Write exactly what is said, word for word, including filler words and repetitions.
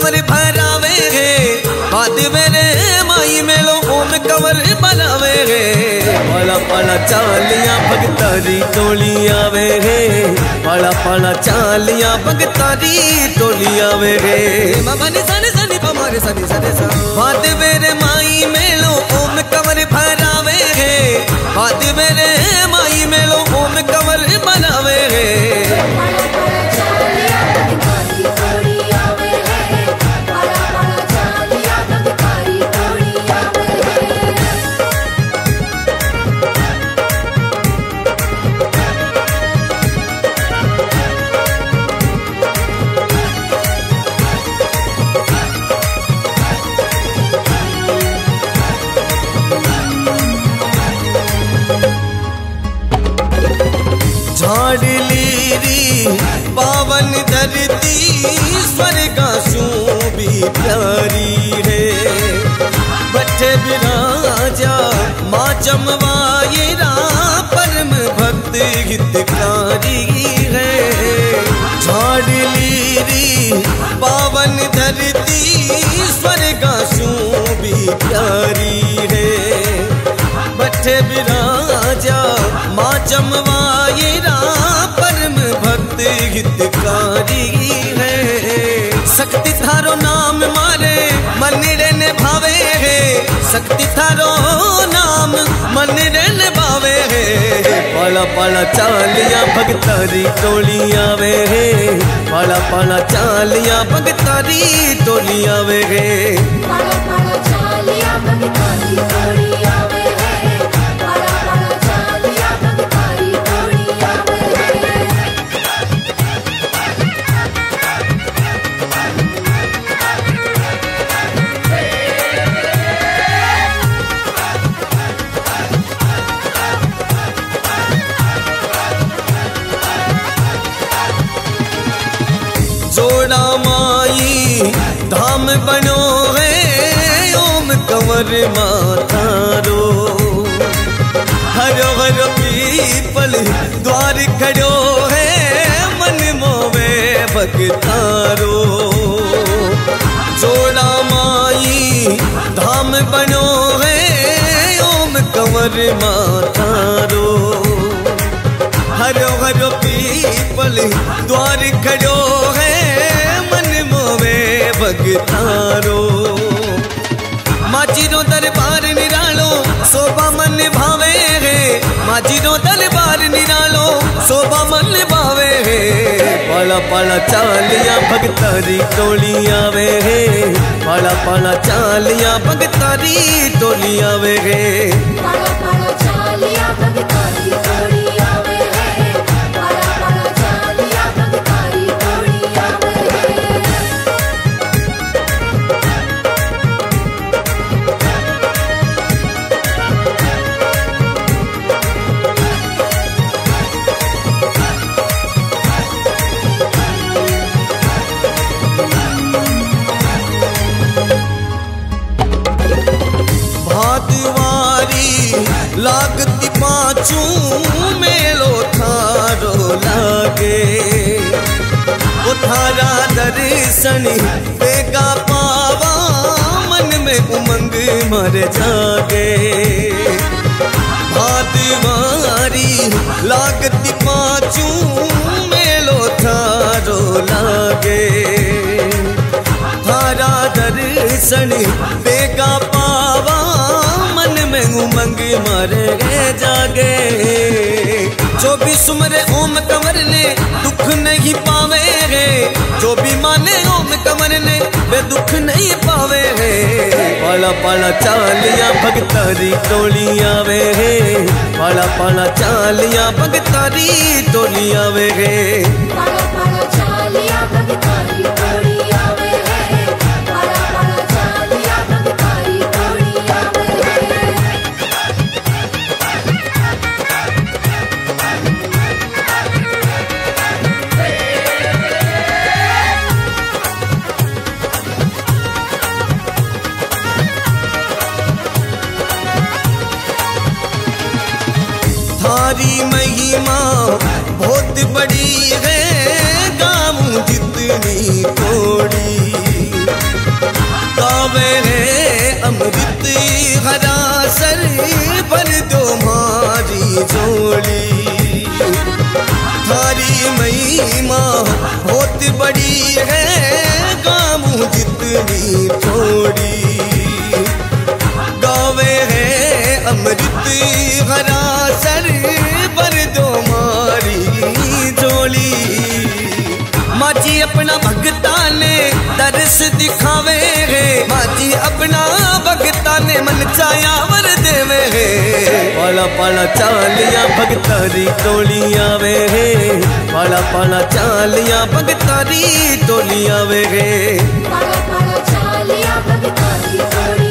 कंवर भरावे गे हाथ मेरे माई मेलो ओम कंवर बनावे गे पाला पाला चालियां भगतारी टोली आवे गे पाला पाला चालियां भगतारी टोली आवे गे मामा ने सने सने पमारे सने सने सा हाथ मेरे माई मेलो ओम कंवर भरावे गे हाथ मेरे माई मेलो ओम कंवर बनावे गे झाड़ लीरी पावन धरती स्वर्ग भी प्यारी है बच्चे विराजा माँ चमवायरा परम भक्त हितकारी है झाड़ लीरी पावन धरती स्वर्ग भी प्यारी है बच्चे विराजा माँ चमवायरा परम भक्त हितकारी है शक्ति थारो नाम मारे मंदिर ने भावे है शक्ति थारो नाम मंदिर ने भावे है पाला पाला चालियां भगतारी टोली आवे है पाला पाला चालियां भगतारी टोली आवे है पाला पाला चालियां भगतारी टोली आवे जोड़ा माई धाम बनो है ओम कंवर मातारो हरो हरो पीपल द्वार खड़ो है मन मोवे भगतारो जोड़ा माई धाम बनो है ओम कंवर मातारो हरो हरो पीपल द्वार खड़ो है मन मोवे भगतारो माजी रो दरबार निरालो शोभा मन भावे है माजी रो दरबार निरालो शोभा मन भावे है पाला पाला चालियां भगतारी टोली आवे है पाला पाला चालियां भगतारी टोली आवे है पाला पाला चालियां भगतारी टोली आवे है पाला पाला चालियां भगतारी टोली आवे लागती पाँचू मेलो थारो लागे ओ थारा दर्शन बेगा पावा मन में उमंग मर जागे भादवारी लागती पाँचू मेलो थारो लागे थारा दर्शन बेगा पावा मन में उमंग मारे जागे जो भी सुमरे ओम कंवर ने दुख नहीं पावे गे जो भी माने ओम कंवर ने वे दुख नहीं पावे गे पाला पाला चालियां भगतारी टोली आवे गे पाला पाला चालियां भगतारी टोली आवे गे पाला पाला चालियां भगतारी टोली आवे गे पाला पाला चालियां भगतारी टोली आवे थारी महिमा बहुत बड़ी है गाँव जितनी थोड़ी मंगनी थोड़ी गावे है अमृत हरा सर पर दो मारी झोली माजी अपना भगता ने दर्श दिखावे है माजी अपना भगता ने मन चाया वर देवे है पाला पाला चालिया भगतारी टोली आवे है पाला पाला चालिया भगतारी टोली आवे है पाला पाला चालिया भगतारी टोली